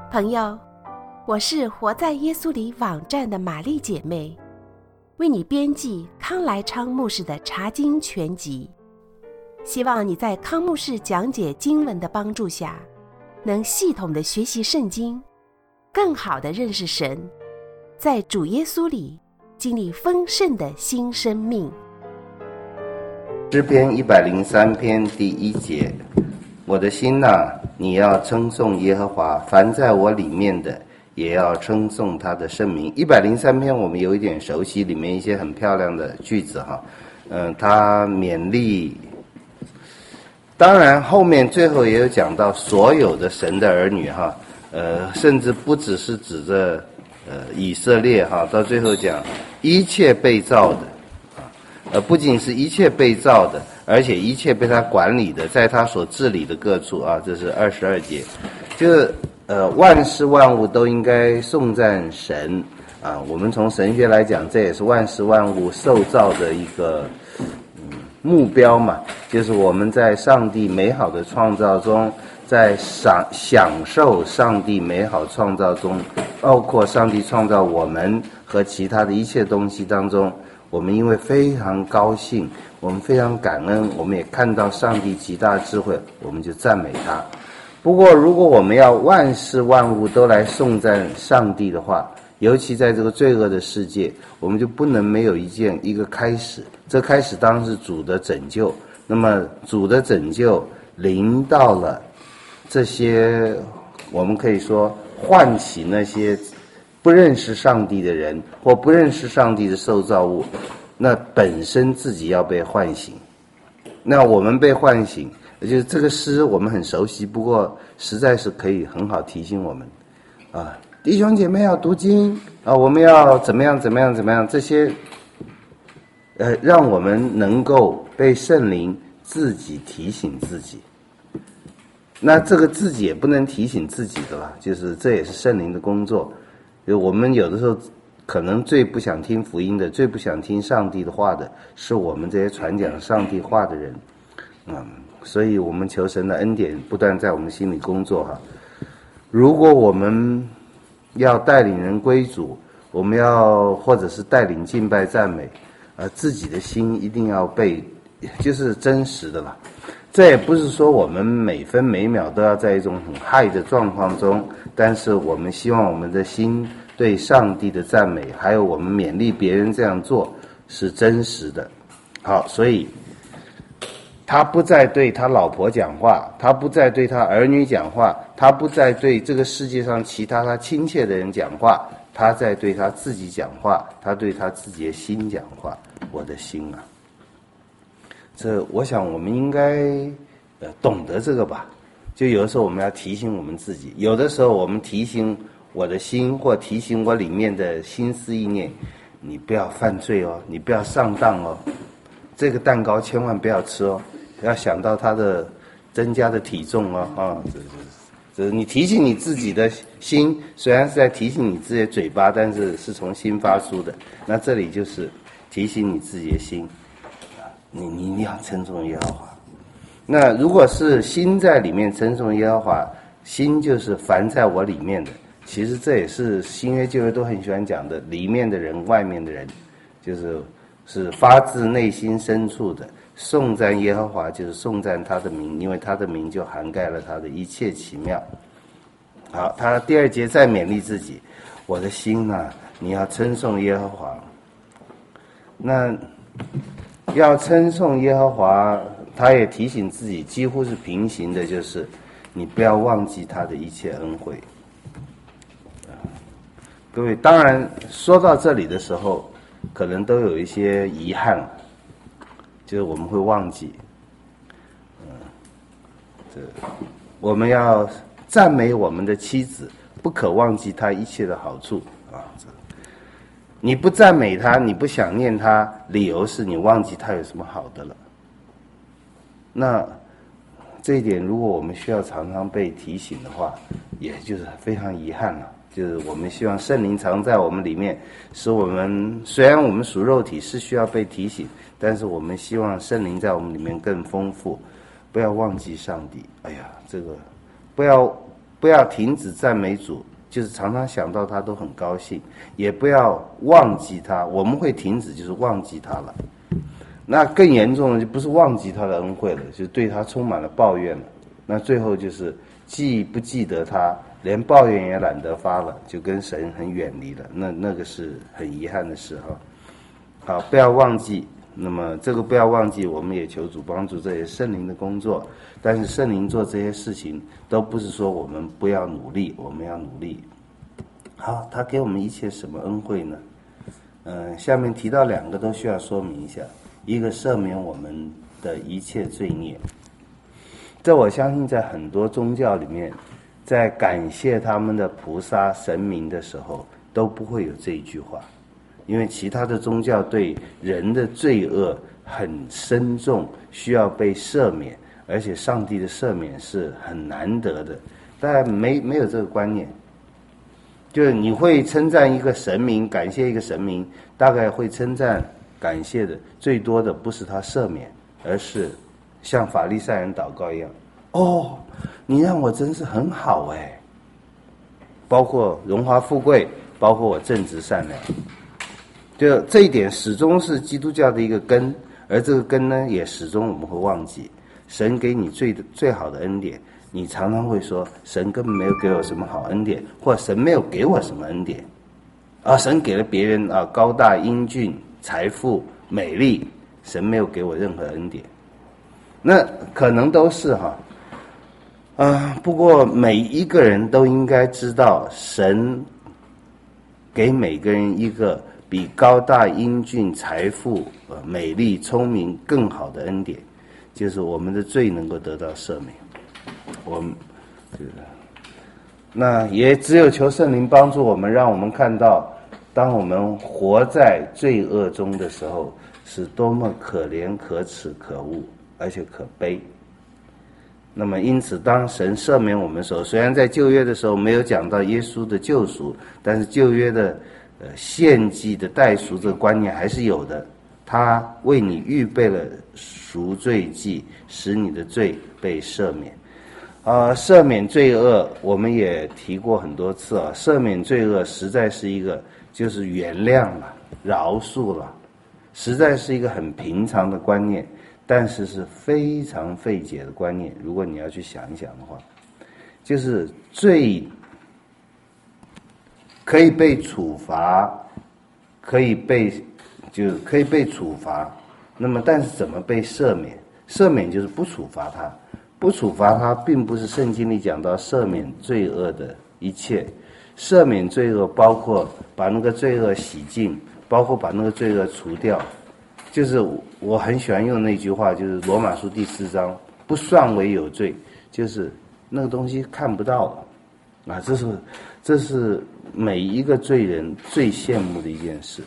朋友，我是活在耶稣里网站的玛丽姐妹，为你编辑康来昌牧师的查经全集。希望你在康牧师讲解经文的帮助下，能系统的学习圣经，更好的认识神，在主耶稣里经历丰盛的新生命。 诗篇103篇第1节，我的心啊，你要称颂耶和华，凡在我里面的也要称颂他的圣名。103篇我们有一点熟悉，里面一些很漂亮的句子哈，他勉励，当然后面最后也有讲到所有的神的儿女哈，甚至不只是指着以色列哈，到最后讲一切被造的。不仅是一切被造的，而且一切被他管理的，在他所治理的各处啊，这是22节。就是万事万物都应该颂赞神啊。我们从神学来讲，这也是万事万物受造的一个目标嘛，就是我们在上帝美好的创造中，在享受上帝美好创造中，包括上帝创造我们和其他的一切东西当中，我们因为非常高兴，我们非常感恩，我们也看到上帝极大的智慧，我们就赞美他。不过如果我们要万事万物都来颂赞上帝的话，尤其在这个罪恶的世界，我们就不能没有一个开始。这开始当然是主的拯救，那么主的拯救临到了这些，我们可以说唤起那些不认识上帝的人或不认识上帝的受造物，那本身自己要被唤醒。那我们被唤醒，就是这个诗我们很熟悉，不过实在是可以很好提醒我们啊，弟兄姐妹要读经啊，我们要怎么样这些让我们能够被圣灵自己提醒自己。那这个自己也不能提醒自己的啦，就是这也是圣灵的工作。我们有的时候可能最不想听福音的，最不想听上帝的话的，是我们这些传讲上帝话的人。所以我们求神的恩典不断在我们心里工作哈。如果我们要带领人归主，我们要或者是带领敬拜赞美，自己的心一定要被，就是真实的了。这也不是说我们每分每秒都要在一种很嗨的状况中，但是我们希望我们的心对上帝的赞美，还有我们勉励别人这样做是真实的。好，所以他不再对他老婆讲话，他不再对他儿女讲话，他不再对这个世界上其他他亲切的人讲话，他在对他自己讲话，他对他自己的心讲话。我的心啊，这我想我们应该懂得这个吧。就有的时候我们要提醒我们自己，有的时候我们提醒我的心，或提醒我里面的心思意念，你不要犯罪哦，你不要上当哦，这个蛋糕千万不要吃哦，要想到它的增加的体重哦，这你提醒你自己的心，虽然是在提醒你自己的嘴巴，但是是从心发出的。那这里就是提醒你自己的心，你要称颂耶和华。那如果是心在里面称颂耶和华，心就是凡在我里面的。其实这也是新约旧约都很喜欢讲的，里面的人外面的人，是发自内心深处的颂赞耶和华，就是颂赞他的名，因为他的名就涵盖了他的一切奇妙。好，他第2节再勉励自己，我的心啊，你要称颂耶和华。那要称颂耶和华，他也提醒自己几乎是平行的，就是你不要忘记他的一切恩惠。各位，当然说到这里的时候可能都有一些遗憾，就是我们会忘记我们要赞美我们的妻子，不可忘记她一切的好处啊。你不赞美她，你不想念她，理由是你忘记她有什么好的了。那这一点如果我们需要常常被提醒的话，也就是非常遗憾了。就是我们希望圣灵常在我们里面，使我们虽然我们属肉体是需要被提醒，但是我们希望圣灵在我们里面更丰富，不要忘记上帝。哎呀，这个不要不要停止赞美主，就是常常想到他都很高兴，也不要忘记他。我们会停止就是忘记他了。那更严重的就不是忘记他的恩惠了，就是对他充满了抱怨了。那最后就是既不记得他，连抱怨也懒得发了，就跟神很远离了。那个是很遗憾的事哈。好，不要忘记。那么这个不要忘记，我们也求主帮助，这也是圣灵的工作。但是圣灵做这些事情，都不是说我们不要努力，我们要努力。好，他给我们一切什么恩惠呢？下面提到两个都需要说明一下。一个赦免我们的一切罪孽，这我相信在很多宗教里面，在感谢他们的菩萨神明的时候都不会有这一句话，因为其他的宗教对人的罪恶很深重，需要被赦免，而且上帝的赦免是很难得的，但没有这个观念。就是你会称赞一个神明，感谢一个神明，大概会称赞感谢的最多的不是他赦免，而是像法利赛人祷告一样，哦，你让我真是很好哎，包括荣华富贵，包括我正直善良，就这一点始终是基督教的一个根，而这个根呢，也始终我们会忘记，神给你最好的恩典，你常常会说神根本没有给我什么好恩典，或者神没有给我什么恩典，神给了别人高大英俊、财富、美丽，神没有给我任何恩典。那可能都是不过每一个人都应该知道，神给每个人一个比高大英俊、财富、美丽、聪明更好的恩典，就是我们的罪能够得到赦免。我们那也只有求圣灵帮助我们，让我们看到，当我们活在罪恶中的时候，是多么可怜、可耻、可恶，而且可悲。那么因此当神赦免我们的时候，虽然在旧约的时候没有讲到耶稣的救赎，但是旧约的献祭的代赎这个观念还是有的。他为你预备了赎罪祭，使你的罪被赦免。赦免罪恶我们也提过很多次赦免罪恶实在是一个就是原谅了、饶恕了，实在是一个很平常的观念，但是是非常费解的观念。如果你要去想一想的话，就是罪可以被处罚，可以被处罚，那么但是怎么被赦免？赦免就是不处罚他，不处罚他并不是圣经里讲到赦免罪恶的一切。赦免罪恶包括把那个罪恶洗净，包括把那个罪恶除掉。就是我很喜欢用那句话，就是罗马书第4章，不算为有罪，就是那个东西看不到了这是每一个罪人最羡慕的一件事。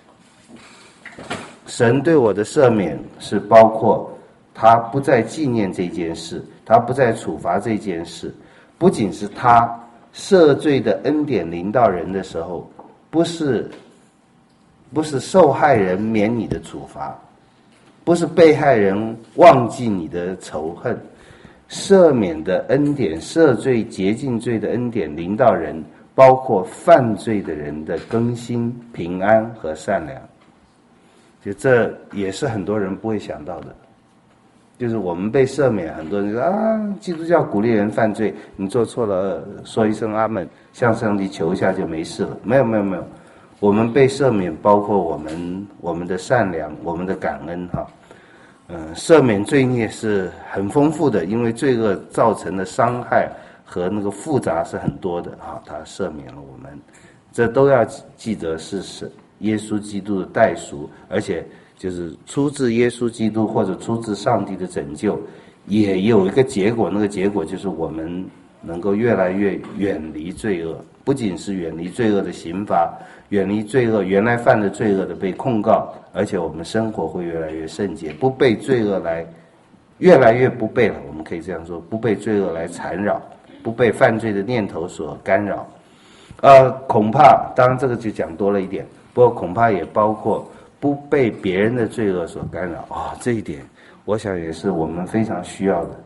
神对我的赦免是包括他不再纪念这件事，他不再处罚这件事，不仅是他赦罪的恩典临到人的时候，不是受害人免你的处罚，不是被害人忘记你的仇恨，赦免的恩典、赦罪洁净罪的恩典临到人，包括犯罪的人的更新、平安和善良。就这也是很多人不会想到的，就是我们被赦免，很多人说基督教鼓励人犯罪，你做错了说一声阿们，向上帝求一下就没事了。没有，我们被赦免包括我们的善良，我们的感恩赦免罪孽是很丰富的，因为罪恶造成的伤害和那个复杂是很多的他赦免了我们，这都要记得是耶稣基督的代赎，而且就是出自耶稣基督或者出自上帝的拯救，也有一个结果，那个结果就是我们能够越来越远离罪恶，不仅是远离罪恶的刑罚，远离罪恶原来犯的罪恶的被控告，而且我们生活会越来越圣洁，不被罪恶越来越不被了，我们可以这样说，不被罪恶来缠绕，不被犯罪的念头所干扰。恐怕当然这个就讲多了一点，不过恐怕也包括不被别人的罪恶所干扰这一点我想也是我们非常需要的。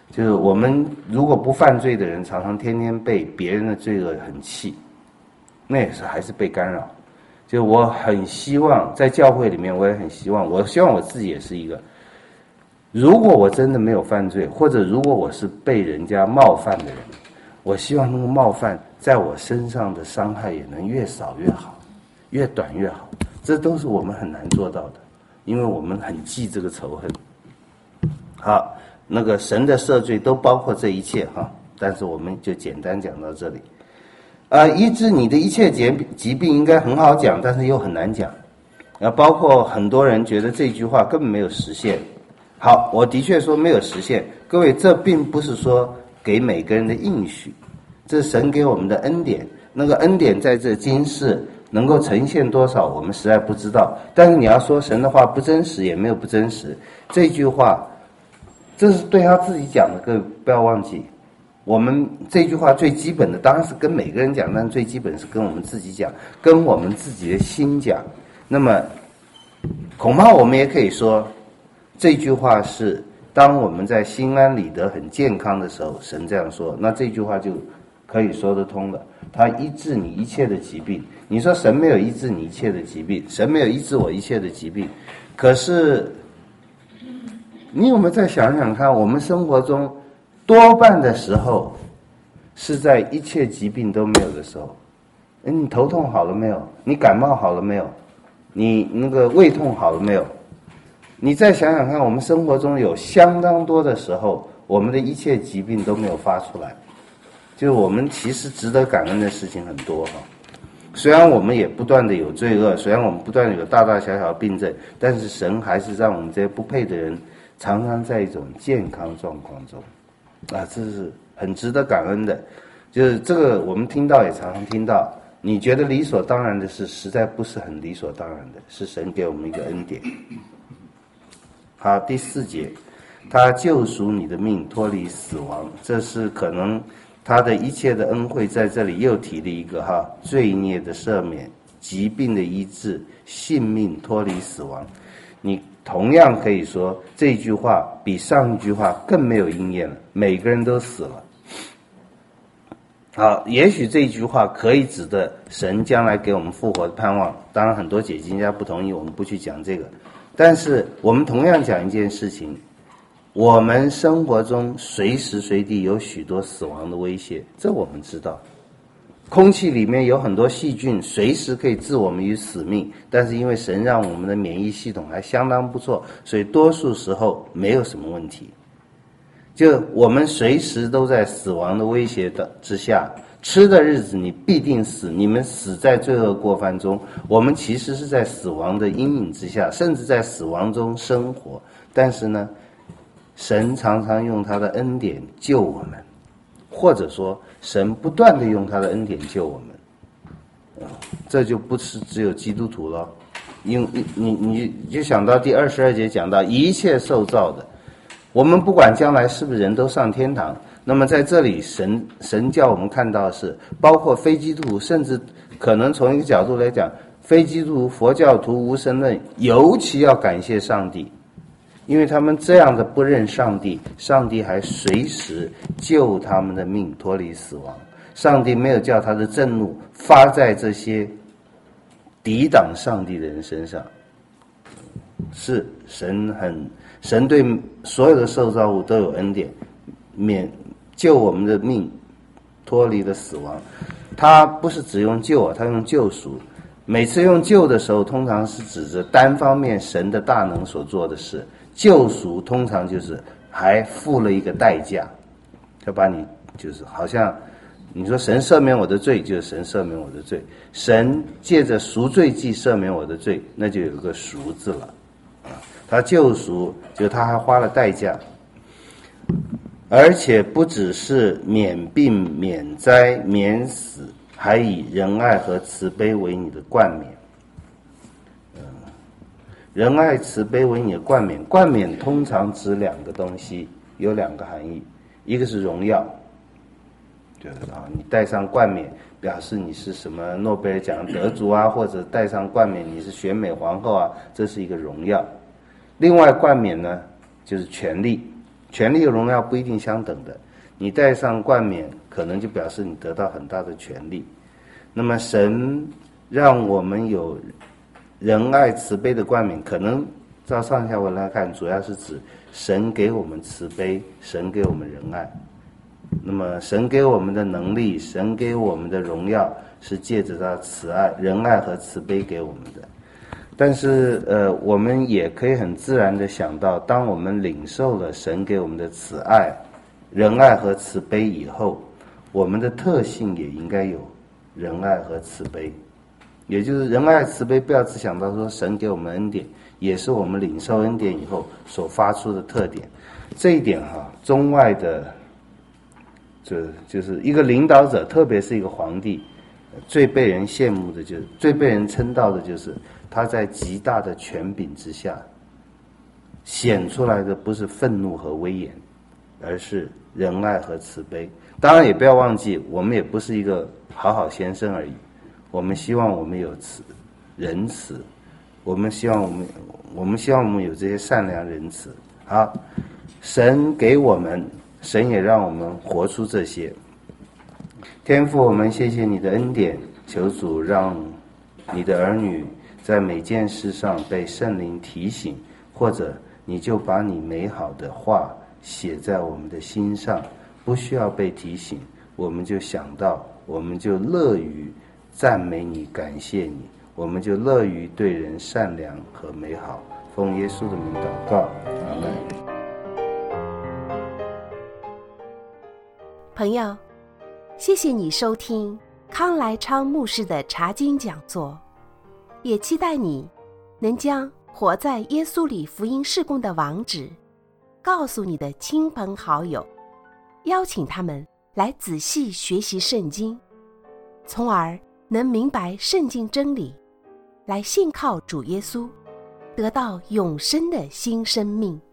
就是我们如果不犯罪的人，常常天天被别人的罪恶很气，那也是还是被干扰。就我很希望在教会里面，我也很希望，我希望我自己也是一个，如果我真的没有犯罪，或者如果我是被人家冒犯的人，我希望那个冒犯在我身上的伤害也能越少越好，越短越好。这都是我们很难做到的，因为我们很记这个仇恨。好，那个神的赦罪都包括这一切哈，但是我们就简单讲到这里。医治你的一切疾病应该很好讲，但是又很难讲。包括很多人觉得这句话根本没有实现。好，我的确说没有实现。各位，这并不是说给每个人的应许，这是神给我们的恩典。那个恩典在这今世能够呈现多少，我们实在不知道。但是你要说神的话不真实，也没有不真实。这句话，这是对他自己讲的，各位不要忘记。我们这句话最基本的当然是跟每个人讲，但最基本是跟我们自己讲，跟我们自己的心讲。那么恐怕我们也可以说，这句话是当我们在心安理得很健康的时候，神这样说，那这句话就可以说得通了。他医治你一切的疾病。你说神没有医治你一切的疾病，神没有医治我一切的疾病，可是你有没有再想想看，我们生活中多半的时候是在一切疾病都没有的时候。你头痛好了没有？你感冒好了没有？你那个胃痛好了没有？你再想想看，我们生活中有相当多的时候，我们的一切疾病都没有发出来。就是我们其实值得感恩的事情很多哈。虽然我们也不断的有罪恶，虽然我们不断的有大大小小的病症，但是神还是让我们这些不配的人常常在一种健康状况中。这是很值得感恩的。就是这个我们听到也常常听到，你觉得理所当然的事，实在不是很理所当然的，是神给我们一个恩典。好，第4节，他救赎你的命，脱离死亡。这是可能他的一切的恩惠在这里又提了一个罪孽的赦免，疾病的医治，性命脱离死亡。你同样可以说这句话比上一句话更没有应验了，每个人都死了。好，也许这句话可以指的神将来给我们复活的盼望，当然很多解经家不同意，我们不去讲这个。但是我们同样讲一件事情，我们生活中随时随地有许多死亡的威胁，这我们知道。空气里面有很多细菌，随时可以置我们于死命，但是因为神让我们的免疫系统还相当不错，所以多数时候没有什么问题。就我们随时都在死亡的威胁之下，吃的日子你必定死，你们死在罪恶过犯中，我们其实是在死亡的阴影之下，甚至在死亡中生活。但是呢，神常常用他的恩典救我们，或者说神不断的用他的恩典救我们。这就不是只有基督徒了，因你就想到第22节讲到一切受造的，我们不管将来是不是人都上天堂，那么在这里神叫我们看到的是，包括非基督徒，甚至可能从一个角度来讲，非基督徒、佛教徒、无神论尤其要感谢上帝，因为他们这样的不认上帝，上帝还随时救他们的命脱离死亡。上帝没有叫他的震怒发在这些抵挡上帝的人身上。是神对所有的受造物都有恩典，救我们的命脱离了死亡。他不是只用救他用救赎。每次用救的时候，通常是指着单方面神的大能所做的事。救赎通常就是还付了一个代价，要把你就是好像你说神赦免我的罪，就是神赦免我的罪，神借着赎罪祭赦免我的罪，那就有一个赎字了。他救赎就他还花了代价，而且不只是免病免灾免死，还以仁爱和慈悲为你的冠冕。仁爱慈悲为你的冠冕。冠冕通常指2个东西，有2个含义，一个是荣耀，就是你戴上冠冕表示你是什么诺贝尔奖得主啊，或者戴上冠冕你是选美皇后啊，这是一个荣耀。另外冠冕呢就是权力权力和荣耀不一定相等的。你戴上冠冕，可能就表示你得到很大的权力。那么神让我们有仁爱慈悲的冠冕，可能照上下文来看，主要是指神给我们慈悲，神给我们仁爱。那么神给我们的能力，神给我们的荣耀，是借着他慈爱、仁爱和慈悲给我们的。但是我们也可以很自然的想到，当我们领受了神给我们的慈爱、仁爱和慈悲以后，我们的特性也应该有仁爱和慈悲。也就是仁爱慈悲，不要只想到说神给我们恩典，也是我们领受恩典以后所发出的特点。这一点中外的就是一个领导者，特别是一个皇帝，最被人羡慕的就是，最被人称道的就是他在极大的权柄之下显出来的不是愤怒和威严，而是仁爱和慈悲。当然也不要忘记，我们也不是一个好先生而已，我们希望我们有仁慈，我们希望我们有这些善良仁慈。好，神给我们，神也让我们活出这些。天父，我们谢谢你的恩典，求主让你的儿女在每件事上被圣灵提醒，或者你就把你美好的话写在我们的心上，不需要被提醒，我们就想到，我们就乐于赞美你，感谢你，我们就乐于对人善良和美好。奉耶稣的名祷告，阿们。 朋友，谢谢你收听康来昌牧师的查经讲座，也期待你能将活在耶稣里福音事工的网址告诉你的亲朋好友，邀请他们来仔细学习圣经，从而能明白圣经真理，来信靠主耶稣，得到永生的新生命。